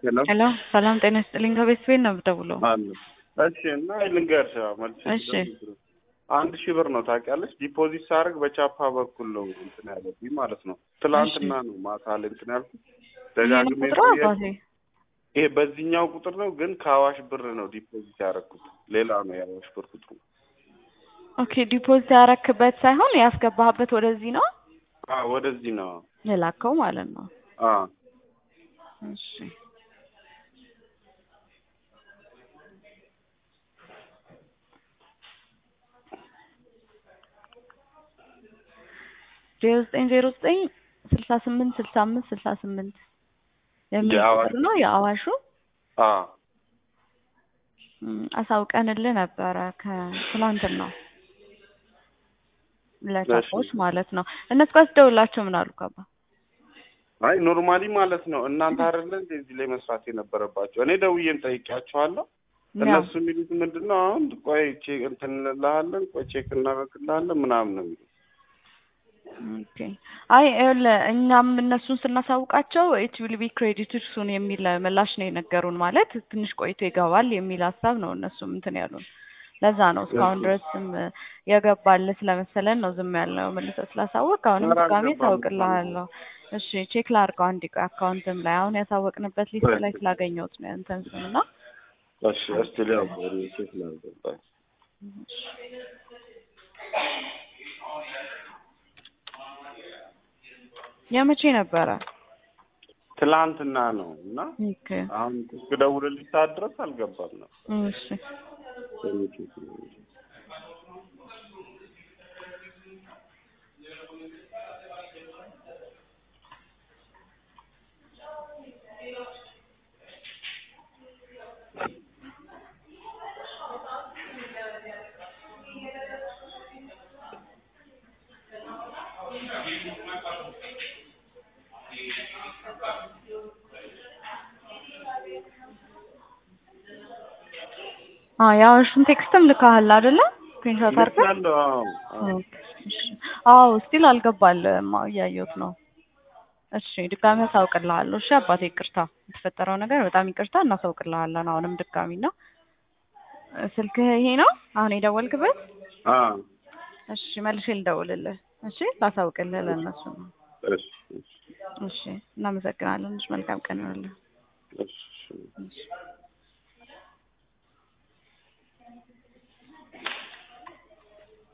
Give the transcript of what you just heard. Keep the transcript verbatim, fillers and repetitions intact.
ሄሎ ሄሎ ሰላም ጤና ይስጥልኝ። ከቤት ቤት ነው የምደውለው። አለ እሺ። እና ልንገርሽ መልስ እሺ አንድ ሺህ ብር ነው ታውቂያለሽ። ዲፖዚት ሳደርግ በቻፓ በኩል ነው እንትን ያለብኝ ማለት ነው። ትላንትና ነው ማታ ላይ እንትን ያልኩት ደጋግሜ ቁጥሩ አባቴ ይሄ በዚህኛው ቁጥር ነው ግን ከአዋሽ ብር ነው ዲፖዚት ያደረኩት። ሌላ ነው የአዋሽ ብር ቁጥሩ። ኦኬ ዲፖዚት ያረክበት ሳይሆን ያስገባህበት ወደዚህ ነው? አዎ ወደዚህ ነው የላከው ማለት ነው። አዎ እሺ ዜሮ ዘጠኝ ዜሮ ዘጠኝ ስልሳ ስምንት ስልሳ አምስት ስልሳ ስምንት የሚል ቁጥር ነው የአዋሹ። አዎ አሳውቀንልህ ነበረ ከትላንትና ለታፖች ማለት ነው። እነሱ ጋር ስደውላቸው ምን አሉ ካባ? አይ ኖርማሊ ማለት ነው እናንተ አይደለ እንደዚህ ላይ መስራት የነበረባቸው። እኔ ደውዬም ጠይቄያቸዋለሁ። እነሱ የሚሉት ምንድነው አሁን ቆይ ቼክ እንትን እንልሃለን ቆይ ቼክ እናደርግልሃለን ምናምን ነው የሚሉት። ኦኬ አይ እኛም እነሱን ስናሳውቃቸው ኢት ዊል ቢ ክሬዲትድ ሱን የሚል ምላሽ ነው የነገሩን። ማለት ትንሽ ቆይቶ ይገባል የሚል ሀሳብ ነው እነሱም እንትን ያሉን። ለዛ ነው እስካሁን ድረስም የገባል ስለመሰለን ነው ዝም ያልነው። መልሰህ ስላሳወቅ አሁንም ድጋሜ ታውቅልሃለሁ። እሺ ቼክ ላድርገው አንድ ቆይ አካውንትም ላይ አሁን ያሳወቅንበት ሊስት ላይ ስላገኘሁት ነው እንትን ስምና። እሺ እስቲ ሊያው ቼክ ላድርገው። የመቼ ነበረ? ትላንትና ነው እና ኦኬ አሁን ትደውልልኝ ሰዓት ድረስ አልገባም ነው። እሺ አዎ ያው እሱን ቴክስትም ልካሃል አይደለ? ስክሪንሾት አድርገህ? አዎ አዎ ስቲል አልገባልም እያየሁት ነው። እሺ ድጋሚ አሳውቅልሃለሁ። እሺ አባቴ ይቅርታ፣ የተፈጠረው ነገር በጣም ይቅርታ። እናሳውቅልሃለን አሁንም ድጋሚ ነው። ስልክህ ይሄ ነው አሁን የደወልክበት? አዎ እሺ መልሼ ልደውልልህ። እሺ ላሳውቅልህ ለእነሱ ነው። እሺ እሺ እናመሰግናለን። እሺ መልካም ቀን ይሁንልህ። እሺ